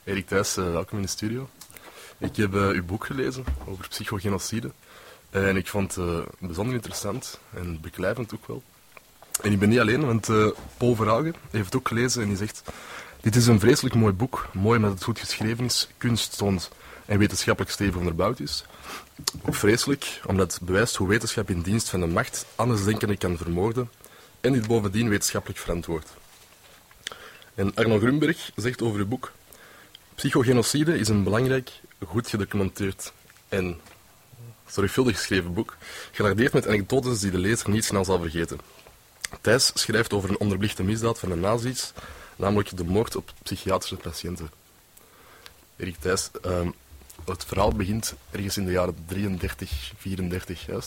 Erik Thijs, welkom in de studio. Ik heb uw boek gelezen over psychogenocide. En ik vond het bijzonder interessant en beklijvend ook wel. En ik ben niet alleen, want Paul Verhagen heeft het ook gelezen en die zegt: dit is een vreselijk mooi boek, mooi omdat het goed geschreven is, kunststoond en wetenschappelijk stevig onderbouwd is. Ook vreselijk, omdat het bewijst hoe wetenschap in dienst van de macht andersdenkenden kan vermoorden en dit bovendien wetenschappelijk verantwoord. En Arno Grunberg zegt over uw boek: psychogenocide is een belangrijk, goed gedocumenteerd en zorgvuldig geschreven boek, gelardeerd met anekdotes die de lezer niet snel zal vergeten. Thijs schrijft over een onderbelichte misdaad van de nazi's, namelijk de moord op psychiatrische patiënten. Erik Thijs, het verhaal begint ergens in de jaren 33, 34, juist?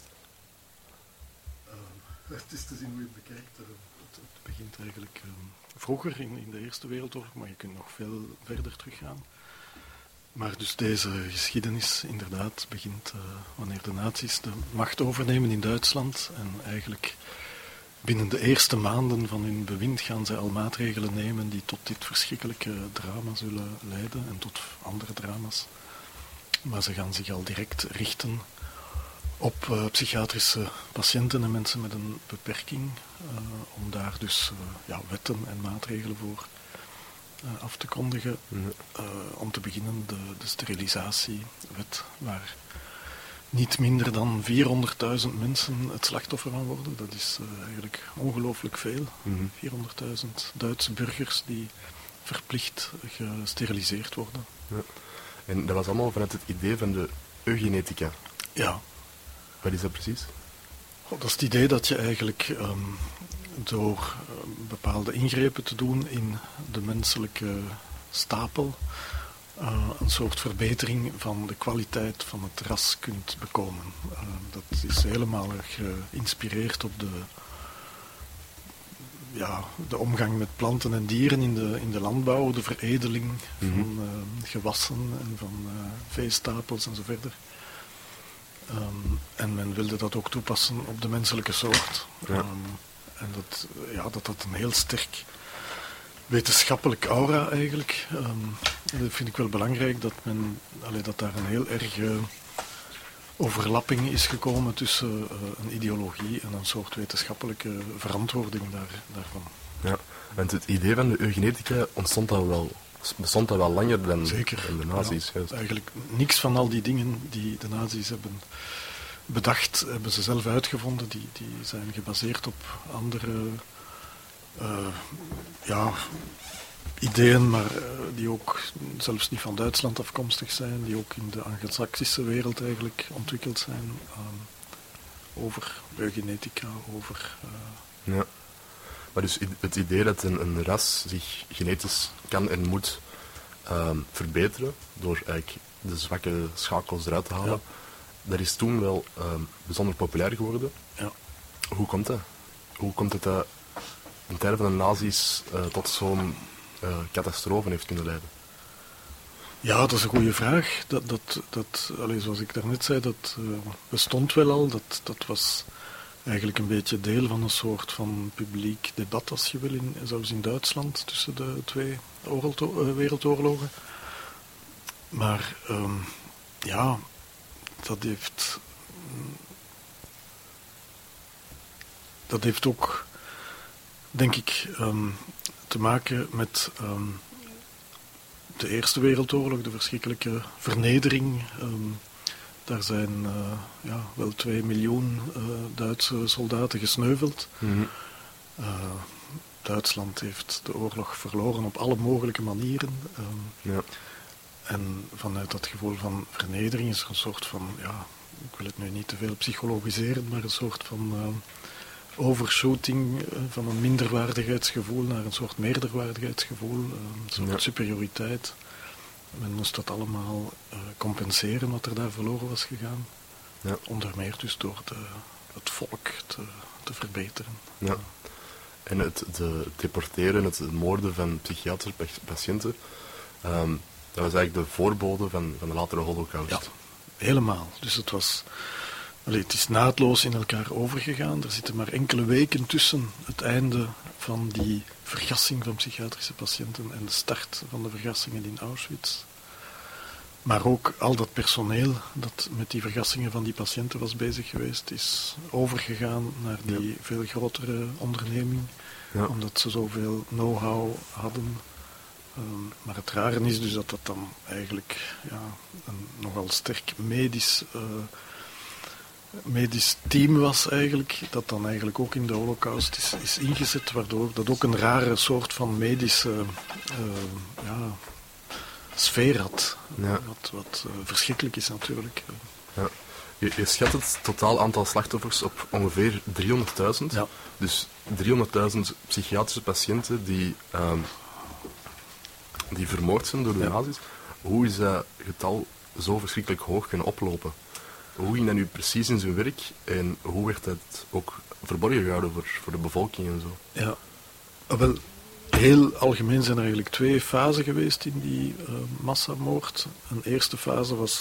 Het is te zien hoe je het bekijkt. Het begint eigenlijk vroeger in de Eerste Wereldoorlog, maar je kunt nog veel verder teruggaan. Maar dus deze geschiedenis inderdaad begint wanneer de nazi's de macht overnemen in Duitsland. En eigenlijk binnen de eerste maanden van hun bewind gaan zij al maatregelen nemen die tot dit verschrikkelijke drama zullen leiden en tot andere drama's. Maar ze gaan zich al direct richten op psychiatrische patiënten en mensen met een beperking, om daar dus wetten en maatregelen voor af te kondigen. Om te beginnen de sterilisatiewet, waar niet minder dan 400.000 mensen het slachtoffer van worden. Dat is eigenlijk ongelooflijk veel. 400.000 Duitse burgers die verplicht gesteriliseerd worden. Ja. En dat was allemaal vanuit het idee van de eugenetica. Ja. Wat is dat precies? Dat is het idee dat je eigenlijk door bepaalde ingrepen te doen in de menselijke stapel een soort verbetering van de kwaliteit van het ras kunt bekomen. Dat is helemaal geïnspireerd op de omgang met planten en dieren in de landbouw, de veredeling van gewassen en van veestapels en zo verder. En men wilde dat ook toepassen op de menselijke soort. Ja. En dat een heel sterk wetenschappelijk aura eigenlijk. Dat vind ik wel belangrijk, dat daar een heel erg overlapping is gekomen tussen een ideologie en een soort wetenschappelijke verantwoording daarvan. Ja, want het idee van de eugenetica bestond dat wel langer dan de nazi's. Ja, eigenlijk niks van al die dingen die de nazi's hebben bedacht, hebben ze zelf uitgevonden. Die zijn gebaseerd op andere ideeën, maar die ook zelfs niet van Duitsland afkomstig zijn, die ook in de Anglo-Saxische wereld eigenlijk ontwikkeld zijn, over eugenetica, Ja. Maar dus het idee dat een ras zich genetisch kan en moet verbeteren, door eigenlijk de zwakke schakels eruit te halen, dat is toen wel bijzonder populair geworden. Ja. Hoe komt dat? Hoe komt het dat in tijden van de nazi's tot zo'n catastrofe heeft kunnen leiden? Ja, dat is een goede vraag. Zoals ik daarnet zei, dat bestond wel al. Dat was eigenlijk een beetje deel van een soort van publiek debat, als je wil, zelfs in Duitsland, tussen de twee wereldoorlogen. Maar dat heeft ook, denk ik, te maken met de Eerste Wereldoorlog, de verschrikkelijke vernedering. Daar zijn wel 2 miljoen Duitse soldaten gesneuveld. Duitsland heeft de oorlog verloren op alle mogelijke manieren. En vanuit dat gevoel van vernedering is er een soort van, ik wil het nu niet te veel psychologiseren, maar een soort van overshooting van een minderwaardigheidsgevoel naar een soort meerderwaardigheidsgevoel, een soort superioriteit. Men moest dat allemaal compenseren wat er daar verloren was gegaan. Ja. Onder meer dus door het volk te verbeteren. Ja. En het deporteren, het moorden van psychiatrische patiënten, dat was eigenlijk de voorbode van de latere Holocaust. Ja, helemaal. Dus het was Het is naadloos in elkaar overgegaan. Er zitten maar enkele weken tussen het einde van die vergassing van psychiatrische patiënten en de start van de vergassingen in Auschwitz. Maar ook al dat personeel dat met die vergassingen van die patiënten was bezig geweest, is overgegaan naar die veel grotere onderneming, omdat ze zoveel know-how hadden. Maar het rare is dus dat dat dan eigenlijk een nogal sterk medisch team was eigenlijk, dat dan eigenlijk ook in de Holocaust is ingezet, waardoor dat ook een rare soort van medische sfeer had. Ja. Wat verschrikkelijk is natuurlijk. Ja. Je schat het totaal aantal slachtoffers op ongeveer 300.000. Ja. Dus 300.000 psychiatrische patiënten die vermoord zijn door de nazi's. Hoe is dat getal zo verschrikkelijk hoog kunnen oplopen? Hoe ging dat nu precies in zijn werk en hoe werd dat ook verborgen gehouden voor de bevolking en zo? Ja, wel, heel algemeen zijn er eigenlijk 2 fasen geweest in die massamoord. Een eerste fase was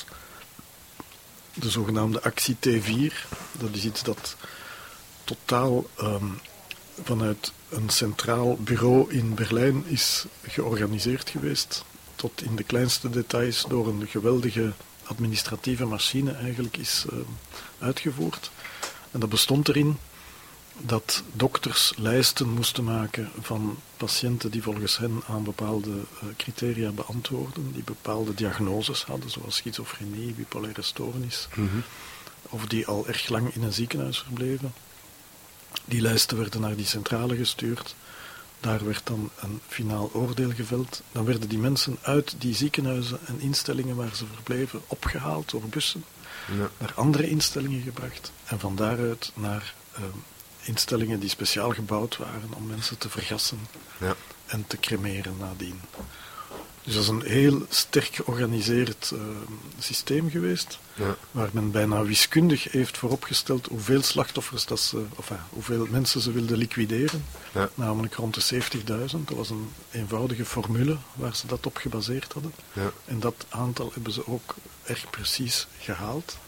de zogenaamde actie T4. Dat is iets dat totaal vanuit een centraal bureau in Berlijn is georganiseerd geweest. Tot in de kleinste details door een geweldige administratieve machine eigenlijk is uitgevoerd. En dat bestond erin dat dokters lijsten moesten maken van patiënten die volgens hen aan bepaalde criteria beantwoorden, die bepaalde diagnoses hadden, zoals schizofrenie, bipolaire stoornis, of die al erg lang in een ziekenhuis verbleven. Die lijsten werden naar die centrale gestuurd. Daar werd dan een finaal oordeel geveld. Dan werden die mensen uit die ziekenhuizen en instellingen waar ze verbleven opgehaald door bussen, naar andere instellingen gebracht en van daaruit naar instellingen die speciaal gebouwd waren om mensen te vergassen en te cremeren nadien. Dus dat is een heel sterk georganiseerd systeem geweest, waar men bijna wiskundig heeft vooropgesteld hoeveel slachtoffers hoeveel mensen ze wilden liquideren, namelijk rond de 70.000. Dat was een eenvoudige formule waar ze dat op gebaseerd hadden. En dat aantal hebben ze ook erg precies gehaald.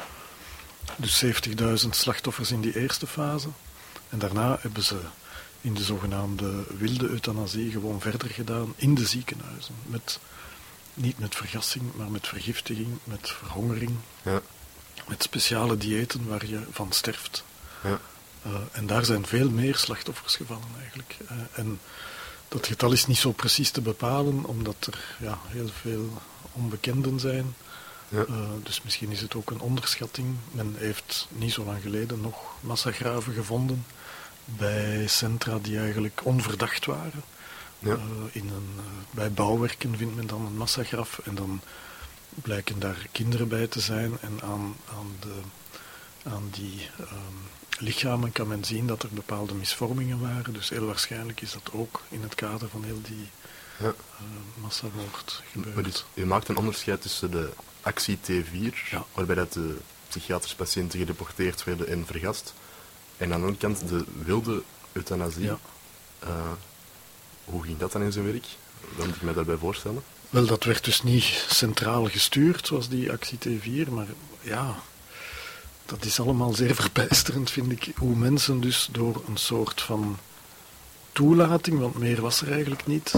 Dus 70.000 slachtoffers in die eerste fase. En daarna hebben ze in de zogenaamde wilde euthanasie gewoon verder gedaan in de ziekenhuizen. Niet met vergassing, maar met vergiftiging, met verhongering, met speciale diëten waar je van sterft. En daar zijn veel meer slachtoffers gevallen eigenlijk. En dat getal is niet zo precies te bepalen, omdat er heel veel onbekenden zijn. Dus misschien is het ook een onderschatting. Men heeft niet zo lang geleden nog massagraven gevonden bij centra die eigenlijk onverdacht waren. Bij bouwwerken vindt men dan een massagraf en dan blijken daar kinderen bij te zijn en aan die lichamen kan men zien dat er bepaalde misvormingen waren. Dus heel waarschijnlijk is dat ook in het kader van heel die massamoord gebeurd. Maar dus, je maakt een onderscheid tussen de actie T4, waarbij dat de psychiatrische patiënten gedeporteerd werden en vergast, en aan de andere kant de wilde euthanasie. Hoe ging dat dan in zijn werk? Dan moet ik mij daarbij voorstellen. Wel, dat werd dus niet centraal gestuurd, zoals die actie T4, maar dat is allemaal zeer verbijsterend, vind ik, hoe mensen dus door een soort van toelating, want meer was er eigenlijk niet,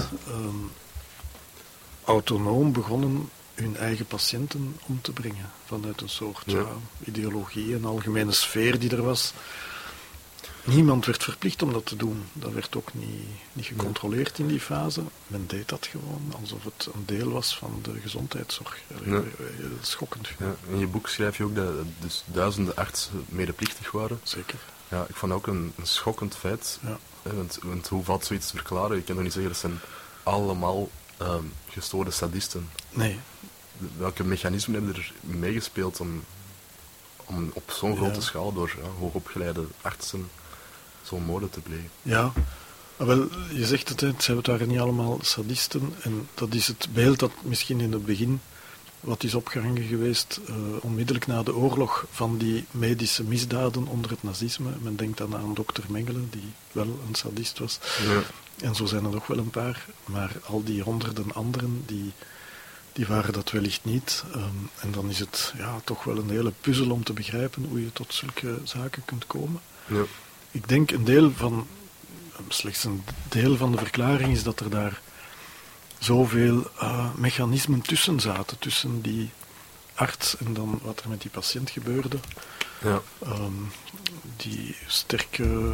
autonoom begonnen hun eigen patiënten om te brengen. Vanuit een soort ideologie, een algemene sfeer die er was. Niemand werd verplicht om dat te doen. Dat werd ook niet gecontroleerd in die fase. Men deed dat gewoon, alsof het een deel was van de gezondheidszorg. Schokkend. In je boek schrijf je ook dat dus duizenden artsen medeplichtig waren. Zeker. Ja, ik vond dat ook een schokkend feit. Want hoe valt zoiets te verklaren? Je kan toch niet zeggen dat zijn allemaal gestoorde sadisten. Nee. Welke mechanismen hebben er meegespeeld om op zo'n grote schaal door hoogopgeleide artsen zo'n moorden te plegen? Ja, wel, je zegt het, ze waren niet allemaal sadisten. En dat is het beeld dat misschien in het begin wat is opgehangen geweest, onmiddellijk na de oorlog, van die medische misdaden onder het nazisme. Men denkt dan aan dokter Mengele, die wel een sadist was. En zo zijn er nog wel een paar. Maar al die honderden anderen die die waren dat wellicht niet. En dan is het toch wel een hele puzzel om te begrijpen hoe je tot zulke zaken kunt komen. Ja. Ik denk slechts een deel van de verklaring is dat er daar zoveel mechanismen tussen zaten, tussen die arts en dan wat er met die patiënt gebeurde. Ja. Die sterke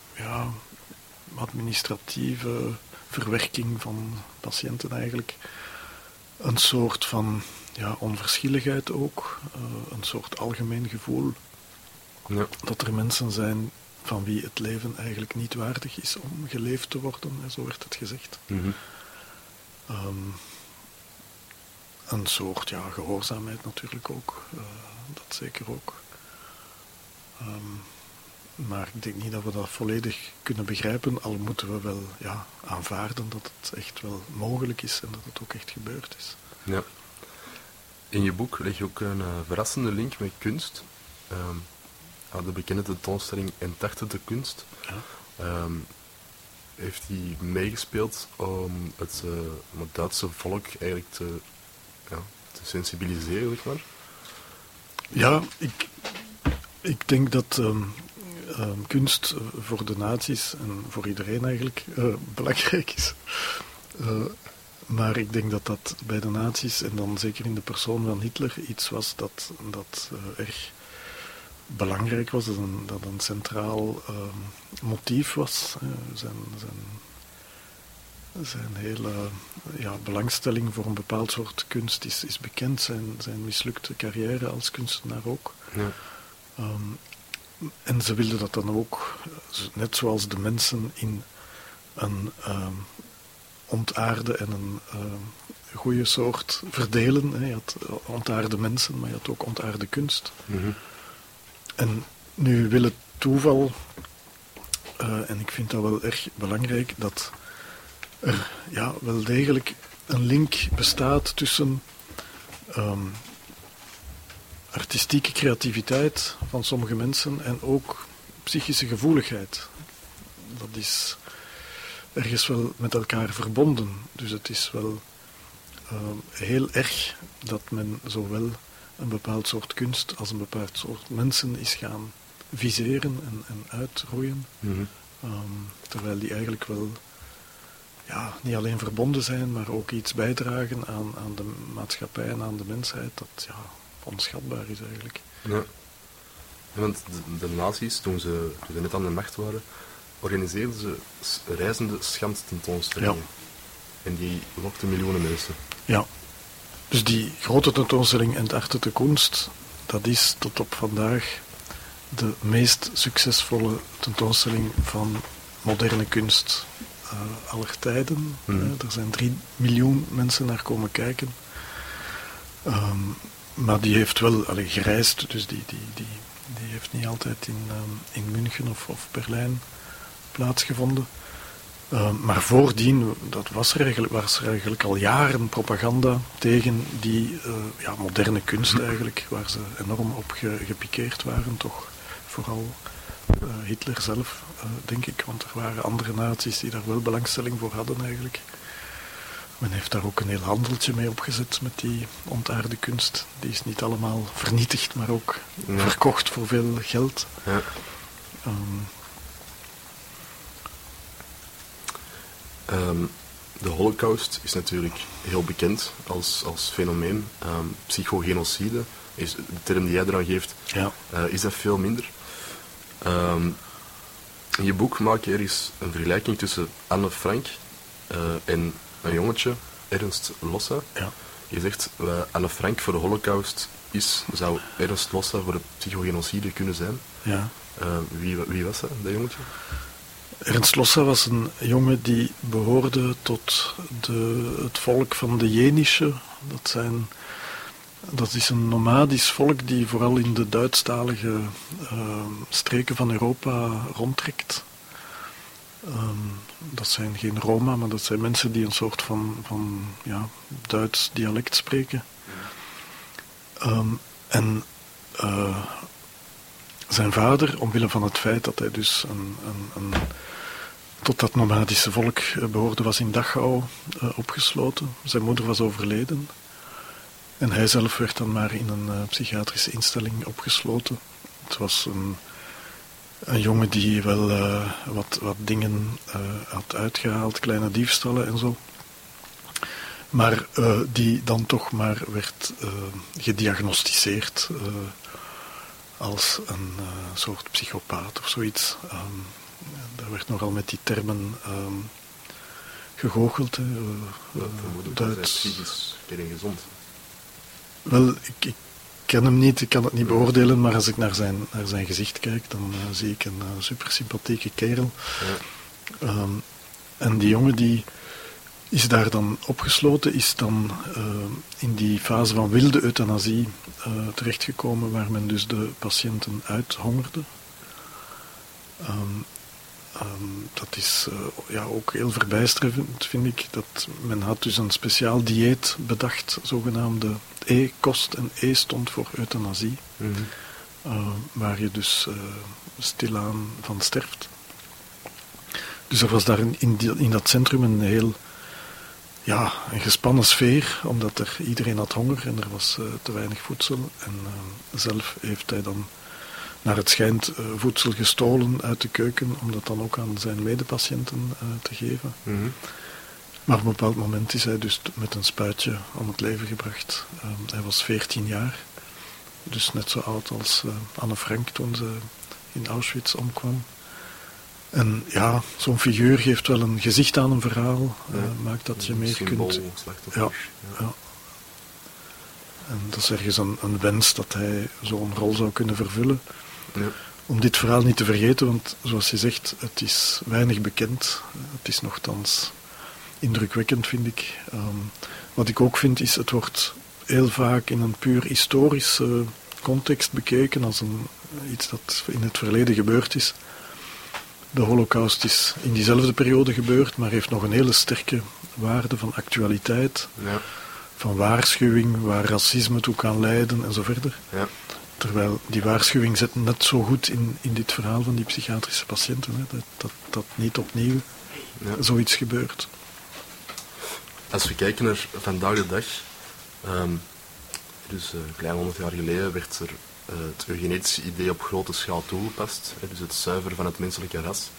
administratieve verwerking van patiënten eigenlijk. Een soort van onverschilligheid ook. Een soort algemeen gevoel dat er mensen zijn van wie het leven eigenlijk niet waardig is om geleefd te worden, zo werd het gezegd. Mm-hmm. Een soort gehoorzaamheid natuurlijk ook, dat zeker ook. Maar ik denk niet dat we dat volledig kunnen begrijpen, al moeten we wel aanvaarden dat het echt wel mogelijk is en dat het ook echt gebeurd is. Ja. In je boek leg je ook een verrassende link met kunst. De bekende tentoonstelling Entartete Kunst. Ja. Heeft hij meegespeeld om het Duitse volk eigenlijk te sensibiliseren, zeg maar? Ja, ik denk dat kunst voor de nazi's en voor iedereen eigenlijk belangrijk is. Maar ik denk dat dat bij de nazi's, en dan zeker in de persoon van Hitler, iets was dat erg belangrijk was, dat een centraal motief was. Zijn hele belangstelling voor een bepaald soort kunst is bekend, zijn mislukte carrière als kunstenaar ook. Ja. En ze wilden dat dan ook, net zoals de mensen, in een ontaarde en een goede soort verdelen. Je had ontaarde mensen, maar je had ook ontaarde kunst. Mm-hmm. En nu wil het toeval, en ik vind dat wel erg belangrijk, dat er wel degelijk een link bestaat tussen artistieke creativiteit van sommige mensen en ook psychische gevoeligheid. Dat is ergens wel met elkaar verbonden. Dus het is wel heel erg dat men zowel een bepaald soort kunst als een bepaald soort mensen is gaan viseren en uitroeien. Mm-hmm. Terwijl die eigenlijk wel niet alleen verbonden zijn, maar ook iets bijdragen aan de maatschappij en aan de mensheid dat onschatbaar is eigenlijk. Ja. Want de nazi's, toen ze net aan de macht waren, organiseerden ze reizende schandtentoonstellingen. Ja. En die lokten miljoenen mensen. Ja. Dus die grote tentoonstelling Entartete Kunst, dat is tot op vandaag de meest succesvolle tentoonstelling van moderne kunst aller tijden. Er zijn 3 miljoen mensen naar komen kijken. Maar die heeft wel gereisd, dus die heeft niet altijd in München of Berlijn plaatsgevonden. Maar voordien, was er eigenlijk al jaren propaganda tegen die moderne kunst eigenlijk, waar ze enorm op gepikeerd waren, toch vooral Hitler zelf, denk ik, want er waren andere naties die daar wel belangstelling voor hadden eigenlijk. Men heeft daar ook een heel handeltje mee opgezet met die ontaarde kunst. Die is niet allemaal vernietigd, maar ook verkocht voor veel geld. Ja. De Holocaust is natuurlijk heel bekend als fenomeen. Psychogenocide, is de term die jij eraan geeft, is dat veel minder. In je boek maak je ergens een vergelijking tussen Anne Frank en een jongetje, Ernst Lossa. Ja. Je zegt, Anne Frank voor de Holocaust zou Ernst Lossa voor de psychogenocide kunnen zijn. Ja. Wie was dat jongetje? Ernst Lossa was een jongen die behoorde tot het volk van de Jenische. Dat is een nomadisch volk die vooral in de Duitsstalige streken van Europa rondtrekt. Dat zijn geen Roma, maar dat zijn mensen die een soort van Duits dialect spreken. Zijn vader, omwille van het feit dat hij dus tot dat nomadische volk behoorde, was in Dachau opgesloten. Zijn moeder was overleden. En hij zelf werd dan maar in een psychiatrische instelling opgesloten. Het was een jongen die wel wat dingen had uitgehaald, kleine diefstallen en zo. Maar die dan toch maar werd gediagnosticeerd als een soort psychopaat of zoiets. Daar werd nogal met die termen gegoocheld. Duits. Psychisch gezond. Wel, ik ken hem niet, ik kan het niet beoordelen, maar als ik naar zijn gezicht kijk, dan zie ik een super sympathieke kerel. Ja. En die jongen die is daar dan opgesloten, is dan in die fase van wilde euthanasie terechtgekomen, waar men dus de patiënten uithongerde. Dat is ook heel verbijsterend, vind ik. Dat men had dus een speciaal dieet bedacht, zogenaamde E-kost. En E stond voor euthanasie. Mm-hmm. Waar je dus stilaan van sterft. Dus er was daar in dat centrum een heel een gespannen sfeer, omdat iedereen had honger en er was te weinig voedsel. En zelf heeft hij dan naar het schijnt voedsel gestolen uit de keuken, om dat dan ook aan zijn medepatiënten te geven. Mm-hmm. Maar op een bepaald moment is hij dus met een spuitje om het leven gebracht. Hij was 14 jaar, dus net zo oud als Anne Frank toen ze in Auschwitz omkwam. En ja, zo'n figuur geeft wel een gezicht aan een verhaal, maakt dat je meer kunt... Ja. En dat is ergens een wens dat hij zo'n rol zou kunnen vervullen. Ja. Om dit verhaal niet te vergeten, want zoals je zegt, het is weinig bekend. Het is nochtans indrukwekkend, vind ik. Wat ik ook vind, is het wordt heel vaak in een puur historische context bekeken, als iets dat in het verleden gebeurd is. De Holocaust is in diezelfde periode gebeurd, maar heeft nog een hele sterke waarde van actualiteit, van waarschuwing, waar racisme toe kan leiden en zo verder. Ja. Terwijl die waarschuwing zit net zo goed in dit verhaal van die psychiatrische patiënten, hè, dat niet opnieuw zoiets gebeurt. Als we kijken naar vandaag de dag, dus een klein 100 jaar geleden werd er het eugenetische idee op grote schaal toegepast, dus het zuiveren van het menselijke ras.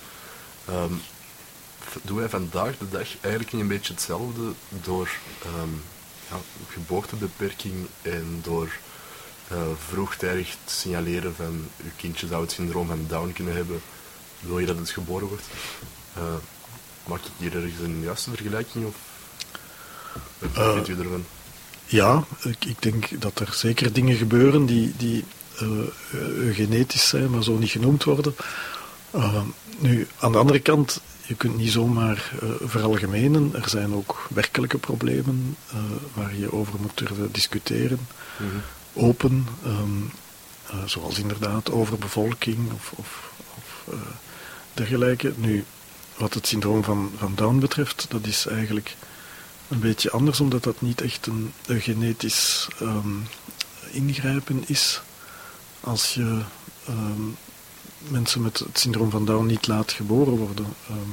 Doen wij vandaag de dag eigenlijk niet een beetje hetzelfde door geboortebeperking en door vroegtijdig te signaleren van uw kindje zou het syndroom van Down kunnen hebben, wil je dat het geboren wordt? Maak ik hier ergens een juiste vergelijking of wat vindt u ervan? Ja, ik denk dat er zeker dingen gebeuren die eugenetisch zijn, maar zo niet genoemd worden. Nu, aan de andere kant, je kunt niet zomaar veralgemenen. Er zijn ook werkelijke problemen waar je over moet durven discussiëren. Mm-hmm. Open, zoals inderdaad overbevolking of dergelijke. Nu, wat het syndroom van Down betreft, dat is eigenlijk een beetje anders, omdat dat niet echt een eugenetisch ingrijpen is. Als je mensen met het syndroom van Down niet laat geboren worden,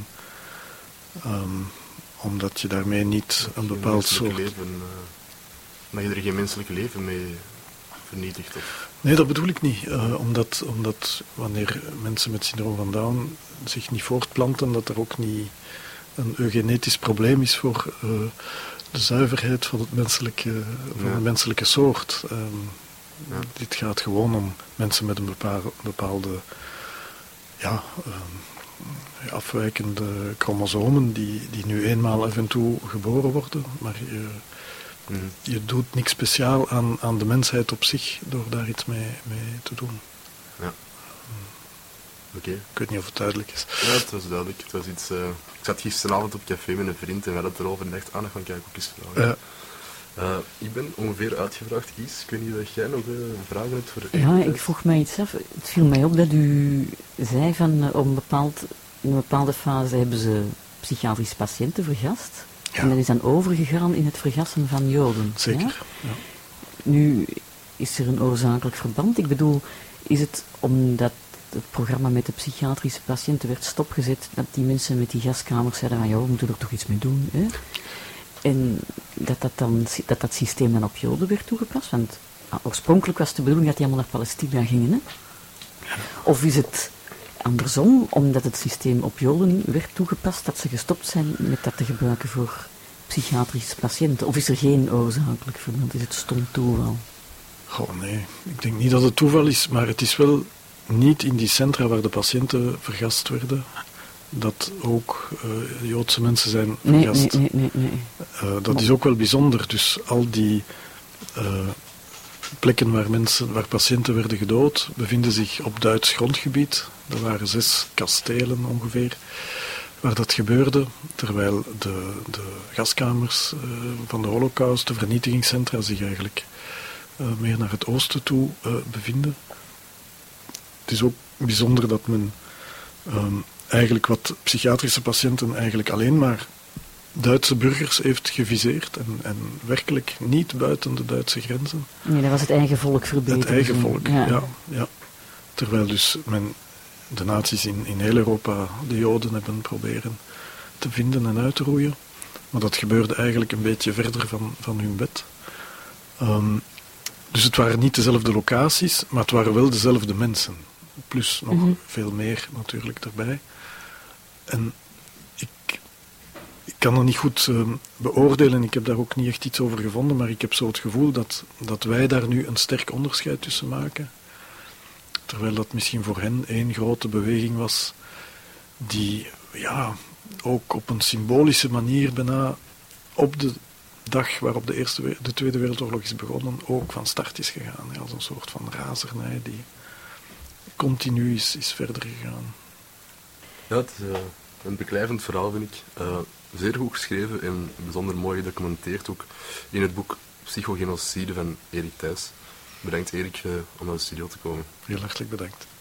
omdat je daarmee niet een bepaald soort... Maar je er geen menselijk leven mee vernietigt? Of? Nee, dat bedoel ik niet. Omdat wanneer mensen met syndroom van Down zich niet voortplanten, dat er ook niet een eugenetisch probleem is voor de zuiverheid van het menselijke, van de menselijke soort. Dit gaat gewoon om mensen met een bepaalde afwijkende chromosomen die nu eenmaal af en toe geboren worden, maar je doet niks speciaal aan de mensheid op zich door daar iets mee te doen. Ja. Okay. Ik weet niet of het duidelijk is. Ja, het was duidelijk. Het was iets, ik zat gisteravond op café met een vriend en we hadden het erover en dacht, dan ga ik kijken ook eens vragen. Ik ben ongeveer uitgevraagd, Kies. Ik weet niet of jij nog vragen hebt voor u. Ja, ik vroeg mij iets af. Het viel mij op dat u zei van in een bepaalde fase hebben ze psychiatrische patiënten vergast. Ja. En dat is dan overgegaan in het vergassen van Joden. Zeker. Ja? Ja. Nu, is er een oorzakelijk verband? Ik bedoel, is het omdat het programma met de psychiatrische patiënten werd stopgezet, dat die mensen met die gaskamers zeiden van ja, we moeten er toch iets mee doen, hè? En dat systeem dan op Joden werd toegepast? Want oorspronkelijk was de bedoeling dat die allemaal naar Palestina gingen, hè? Of is het andersom, omdat het systeem op Joden werd toegepast, dat ze gestopt zijn met dat te gebruiken voor psychiatrische patiënten? Of is er geen oorzakelijk verband? Is het stom toeval? Goh, nee. Ik denk niet dat het toeval is, maar het is wel niet in die centra waar de patiënten vergast werden, dat ook Joodse mensen zijn vergast. Nee. Dat is ook wel bijzonder. Dus al die plekken waar patiënten werden gedood, bevinden zich op Duits grondgebied. Er waren 6 kastelen ongeveer waar dat gebeurde, terwijl de gaskamers van de Holocaust, de vernietigingscentra, zich eigenlijk meer naar het oosten toe bevinden. Het is ook bijzonder dat men eigenlijk wat psychiatrische patiënten eigenlijk alleen maar Duitse burgers heeft geviseerd en werkelijk niet buiten de Duitse grenzen. Nee, dat was het eigen volk verbeteren. Het eigen volk, ja. Terwijl dus de nazi's in heel Europa de Joden hebben proberen te vinden en uit te roeien. Maar dat gebeurde eigenlijk een beetje verder van hun bed. Dus het waren niet dezelfde locaties, maar het waren wel dezelfde mensen. Plus nog veel meer natuurlijk erbij. En ik kan dat niet goed beoordelen, ik heb daar ook niet echt iets over gevonden, maar ik heb zo het gevoel dat wij daar nu een sterk onderscheid tussen maken. Terwijl dat misschien voor hen één grote beweging was, die ook op een symbolische manier bijna op de dag waarop de Tweede Wereldoorlog is begonnen, ook van start is gegaan. Als een soort van razernij die continu is verder gegaan. Ja, het is een beklijvend verhaal, vind ik. Zeer goed geschreven en bijzonder mooi gedocumenteerd ook in het boek Psychogenocide van Erik Thijs. Bedankt Erik om naar de studio te komen. Heel hartelijk bedankt.